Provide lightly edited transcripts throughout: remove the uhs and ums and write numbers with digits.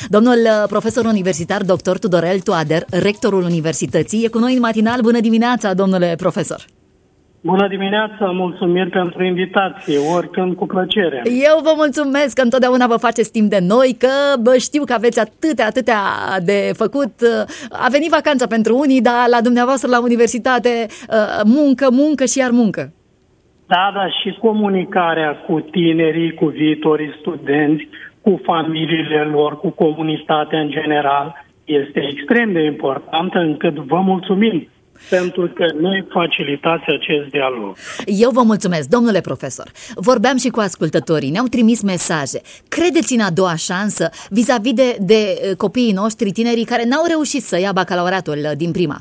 Domnul profesor universitar dr. Tudorel Toader, rectorul universității, e cu noi în matinal. Bună dimineața, domnule profesor! Bună dimineața, mulțumiri pentru invitație, oricând cu plăcere. Eu vă mulțumesc că întotdeauna vă faceți timp de noi, că știu că aveți atâtea de făcut. A venit vacanța pentru unii, dar la dumneavoastră la universitate muncă și iar muncă. Da, și comunicarea cu tinerii, cu viitorii studenți, cu familiile lor, cu comunitatea în general, este extrem de importantă, încât vă mulțumim pentru că noi facilitați acest dialog. Eu vă mulțumesc, domnule profesor. Vorbeam și cu ascultătorii, ne-au trimis mesaje. Credeți în a doua șansă vis-a-vis de copiii noștri, tinerii care n-au reușit să ia bacalaureatul din prima?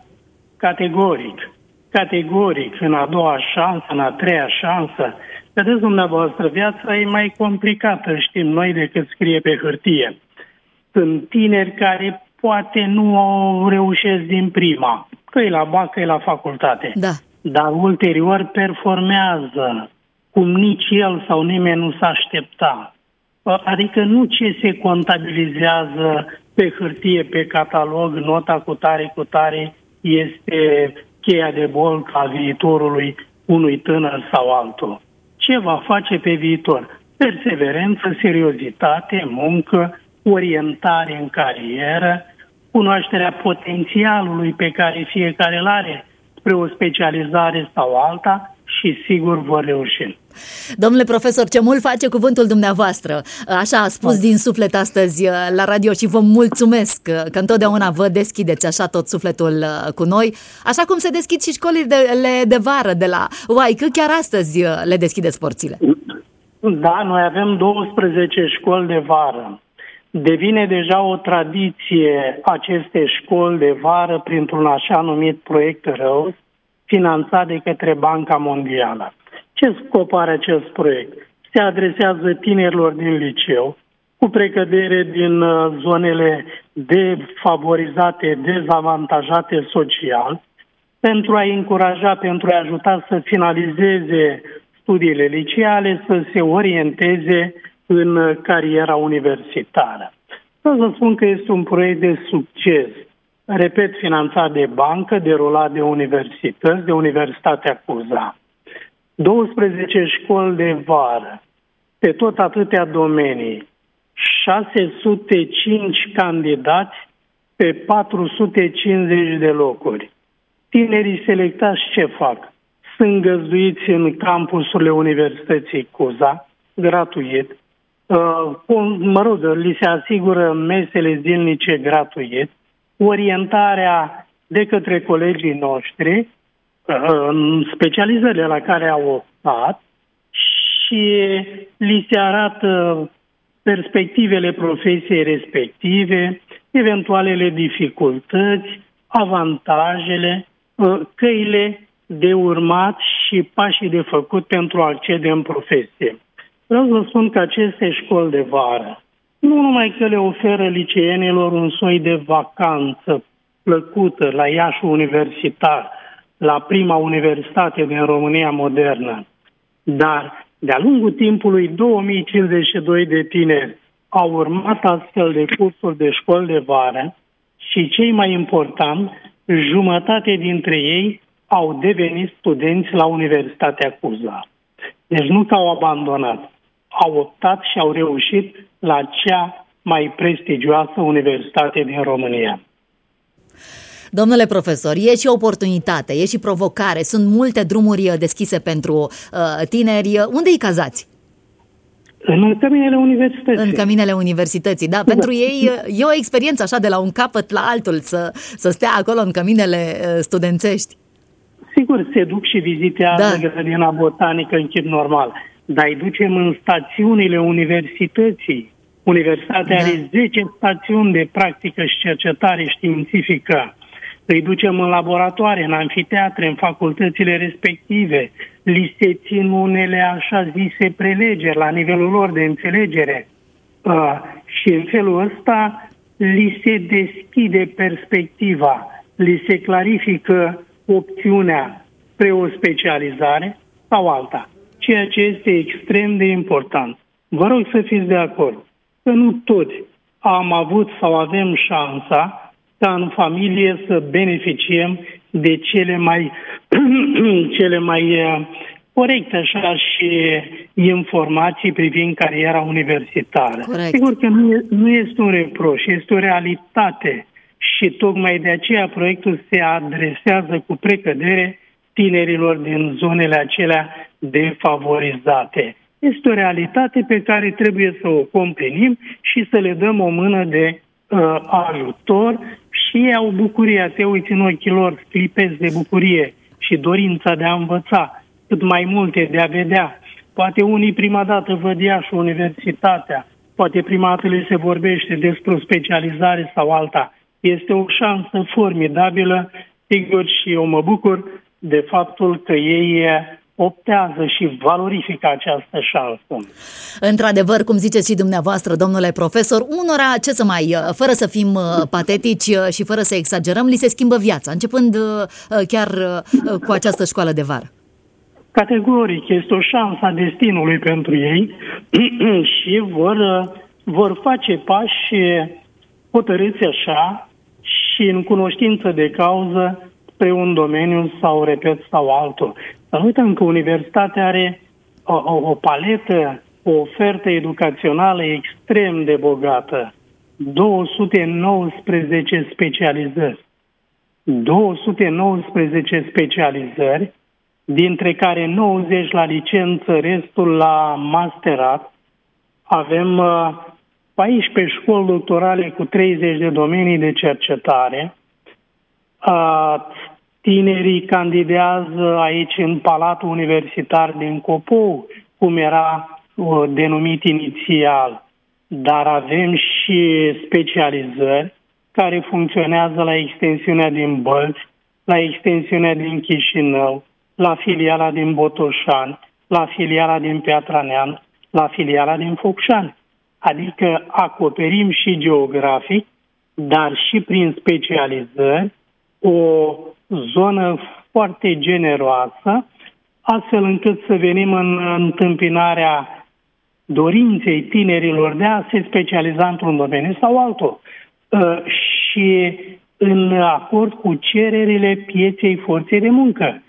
Categoric, în a doua șansă, în a treia șansă. Vedeți dumneavoastră, viața e mai complicată, știm noi, decât scrie pe hârtie. Sunt tineri care poate nu au reușesc din prima, că e la bac, că e la facultate. Da. Dar ulterior performează, cum nici el sau nimeni nu s-a aștepta. Adică nu ce se contabilizează pe hârtie, pe catalog, nota cu tare este cheia de boltă a viitorului unui tânăr sau altul. Ce va face pe viitor? Perseverență, seriozitate, muncă, orientare în carieră, cunoașterea potențialului pe care fiecare îl are spre o specializare sau alta și sigur vor reuși. Domnule profesor, ce mult face cuvântul dumneavoastră. Așa a spus din suflet astăzi la radio și vă mulțumesc că întotdeauna vă deschideți așa tot sufletul cu noi, așa cum se deschid și școlile de vară de la UAI, că chiar astăzi le deschideți porțile. Da, noi avem 12 școli de vară. Devine deja o tradiție aceste școli de vară printr-un așa numit proiect ROSE, finanțat de către Banca Mondială. Ce scop are acest proiect? Se adresează tinerilor din liceu, cu precădere din zonele defavorizate, dezavantajate social, pentru a încuraja, pentru a ajuta să finalizeze studiile liceale, să se orienteze în cariera universitară. Vreau să spun că este un proiect de succes. Repet, finanțat de bancă, derulat de universități, de Universitatea Cuza. 12 școli de vară, pe tot atâtea domenii, 605 candidați pe 450 de locuri. Tinerii selectați ce fac? Sunt găzduiți în campusurile Universității Cuza, gratuit. Li se asigură mesele zilnice gratuit, orientarea de către colegii noștri în specializările la care au optat și li se arată perspectivele profesiei respective, eventualele dificultăți, avantajele, căile de urmat și pașii de făcut pentru a accede în profesie. Vreau să spun că aceste școli de vară nu numai că le oferă liceenilor un soi de vacanță plăcută la Iașul Universitar, la prima universitate din România modernă, dar de-a lungul timpului 2052 de tineri au urmat astfel de cursuri de școli de vară și, cei mai important, jumătate dintre ei au devenit studenți la Universitatea Cuza. Deci nu că au abandonat, au optat și au reușit la cea mai prestigioasă universitate din România. Domnule profesor, e și oportunitate, e și provocare, sunt multe drumuri deschise pentru tineri. Unde îi cazați? În căminele universității. În căminele universității, da. Pentru ei e o experiență așa de la un capăt la altul să stea acolo în căminele studențești. Sigur, se duc și vizitează grădina botanică în chip normal, dar îi ducem în stațiunile universității. Universitatea are 10 stațiuni de practică și cercetare științifică. Îi ducem în laboratoare, în amfiteatre, în facultățile respective. Li se țin unele așa zise prelegeri la nivelul lor de înțelegere. Și în felul ăsta li se deschide perspectiva, li se clarifică opțiunea spre o specializare sau alta. Ceea ce este extrem de important. Vă rog să fiți de acord că nu toți am avut sau avem șansa ca în familie să beneficiem de cele mai corecte așa și informații privind cariera universitară. Corect. Sigur că nu este un reproș, este o realitate și tocmai de aceea proiectul se adresează cu precădere tinerilor din zonele acelea defavorizate. Este o realitate pe care trebuie să o complinim și să le dăm o mână de ajutor și ei au bucuria, te uiți în ochii lor, clipezi de bucurie și dorința de a învăța cât mai multe, de a vedea. Poate unii prima dată văd Iași universitatea, poate prima dată le se vorbește despre o specializare sau alta. Este o șansă formidabilă, sigur, și eu mă bucur de faptul că ei optează și valorifică această șansă. Într-adevăr, cum ziceți și dumneavoastră, domnule profesor, unora, ce să mai, fără să fim patetici și fără să exagerăm, li se schimbă viața, începând chiar cu această școală de vară. Categoric, este o șansă a destinului pentru ei și vor face pași hotărâți așa și în cunoștință de cauză spre un domeniu sau, repet, sau altul. Să nu uităm că universitatea are o paletă, o ofertă educațională extrem de bogată. 219 specializări. 219 specializări, dintre care 90 la licență, restul la masterat. Avem 14 școli doctorale cu 30 de domenii de cercetare. Tinerii candidează aici în Palatul Universitar din Copou, cum era denumit inițial, dar avem și specializări care funcționează la extensiunea din Bălți, la extensiunea din Chișinău, la filiala din Botoșani, la filiala din Piatra Neamț, la filiala din Focșani. Adică acoperim și geografic, dar și prin specializări, o zonă foarte generoasă, astfel încât să venim în întâmpinarea dorinței tinerilor de a se specializa într-un domeniu sau altul și în acord cu cererile pieței forței de muncă.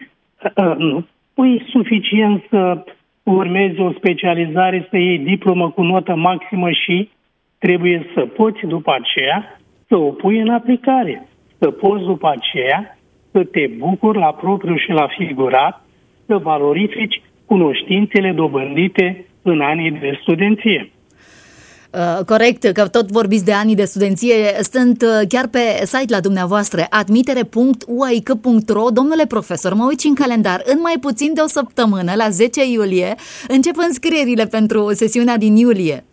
Nu e suficient să urmezi o specializare, să iei diplomă cu notă maximă și trebuie să poți după aceea să o pui în aplicare, să poți după aceea să te bucuri la propriu și la figurat, să valorifici cunoștințele dobândite în anii de studenție. Corect, că tot vorbiți de anii de studenție, stând chiar pe site la dumneavoastră, admitere.uaic.ro. Domnule profesor, mă uit în calendar, în mai puțin de o săptămână, la 10 iulie, încep înscrierile pentru sesiunea din iulie.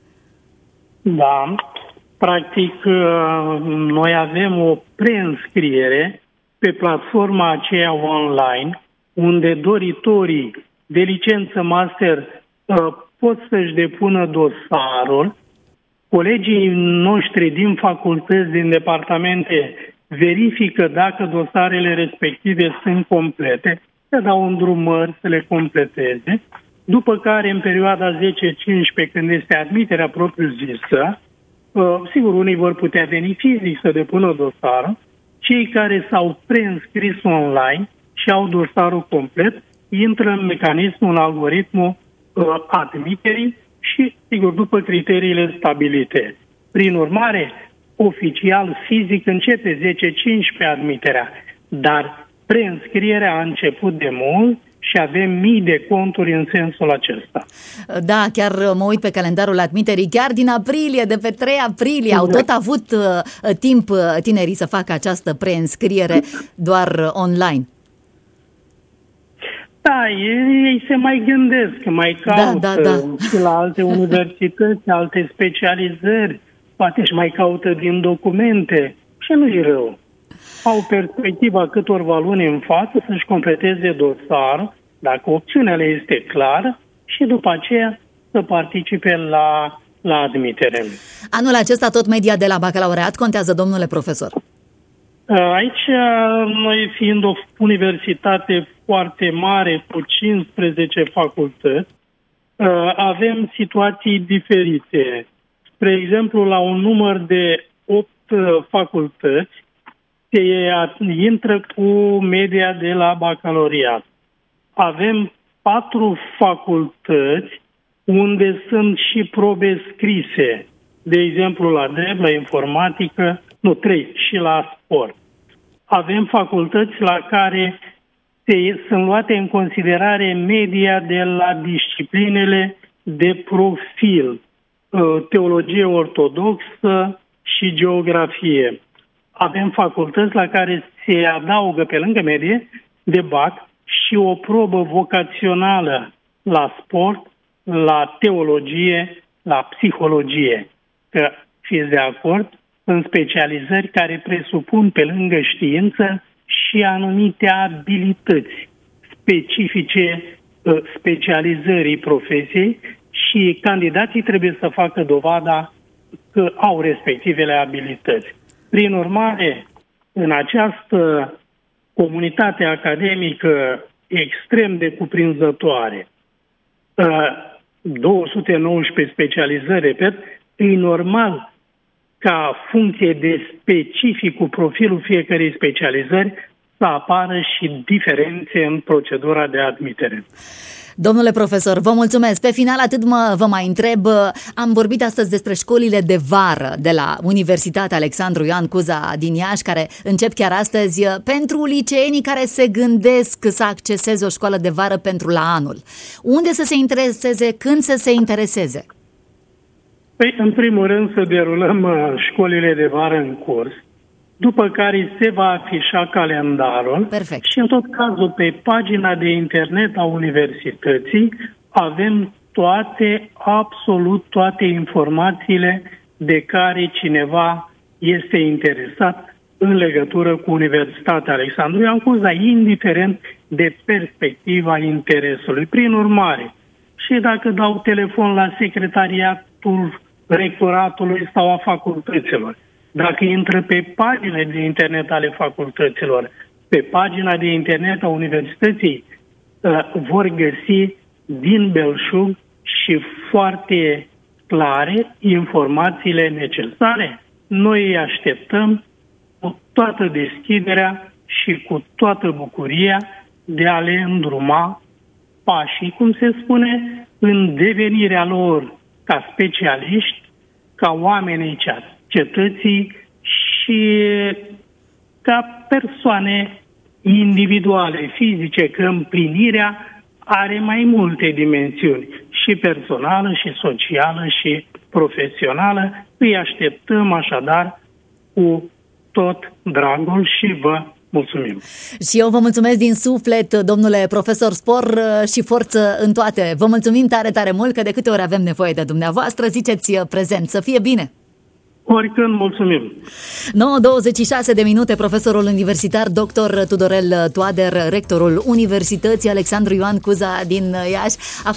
Da, practic noi avem o preînscriere pe platforma aceea online, unde doritorii de licență master pot să-și depună dosarul. Colegii noștri din facultăți, din departamente, verifică dacă dosarele respective sunt complete, să dau îndrumări să le completeze, după care în perioada 10-15, când este admiterea propriu-zisă, sigur, unii vor putea veni fizic să depună dosarul, cei care s-au preînscris online și au dosarul complet, intră în mecanismul, în algoritmul admiterii și, sigur, după criteriile stabilite. Prin urmare, oficial, fizic, începe 10-15 admiterea, dar preînscrierea a început de mult și avem mii de conturi în sensul acesta. Da, chiar mă uit pe calendarul admiterii, chiar din aprilie, de pe 3 aprilie, au tot avut timp tinerii să facă această preînscriere doar online. Da, ei se mai gândesc, mai caută și la alte universități, alte specializări, poate și mai caută din documente și nu-i rău. Au perspectiva câtorva luni în față să-și completeze dosarul, dacă opțiunea le este clară, și după aceea să participe la admitere. Anul acesta tot media de la bacalaureat contează, domnule profesor? Aici, noi fiind o universitate foarte mare, cu 15 facultăți, avem situații diferite. Spre exemplu, la un număr de 8 facultăți, se intră cu media de la bacalaureat. Avem 4 facultăți unde sunt și probe scrise. De exemplu, la drept, la informatică, 3, și la sport. Avem facultăți la care sunt luate în considerare media de la disciplinele de profil, teologie ortodoxă și geografie. Avem facultăți la care se adaugă pe lângă medie de BAC și o probă vocațională la sport, la teologie, la psihologie. Că fiți de acord, sunt specializări care presupun pe lângă știință și anumite abilități specifice specializării profesiei și candidații trebuie să facă dovada că au respectivele abilități. Prin urmare, în această comunitate academică extrem de cuprinzătoare, 219 specializări, repet, e normal ca funcție de specificul profilul fiecărei specializări să apară și diferențe în procedura de admitere. Domnule profesor, vă mulțumesc. Pe final, vă mai întreb, am vorbit astăzi despre școlile de vară de la Universitatea Alexandru Ioan Cuza din Iași, care încep chiar astăzi, pentru liceenii care se gândesc să acceseze o școală de vară pentru la anul. Unde să se intereseze, când să se intereseze? Păi, în primul rând, să derulăm școlile de vară în curs, după care se va afișa calendarul. Perfect. Și în tot cazul, pe pagina de internet a universității avem absolut toate informațiile de care cineva este interesat în legătură cu Universitatea Alexandru Ioan Cuza, indiferent de perspectiva interesului. Prin urmare, și dacă dau telefon la secretariatul rectoratului sau a facultăților, dacă intră pe paginile de internet ale facultăților, pe pagina de internet a universității, vor găsi din belșug și foarte clare informațiile necesare. Noi îi așteptăm cu toată deschiderea și cu toată bucuria de a le îndruma pașii, cum se spune, în devenirea lor ca specialiști, ca oamenii cetății și ca persoane individuale, fizice, că împlinirea are mai multe dimensiuni, și personală, și socială, și profesională. Îi așteptăm așadar cu tot dragul și vă mulțumim. Și eu vă mulțumesc din suflet, domnule profesor, spor și forță în toate. Vă mulțumim tare, tare mult, că de câte ori avem nevoie de dumneavoastră, ziceți prezent. Să fie bine! Oricând, mulțumim! 9:26 de minute, profesorul universitar dr. Tudorel Toader, rectorul Universității Alexandru Ioan Cuza din Iași,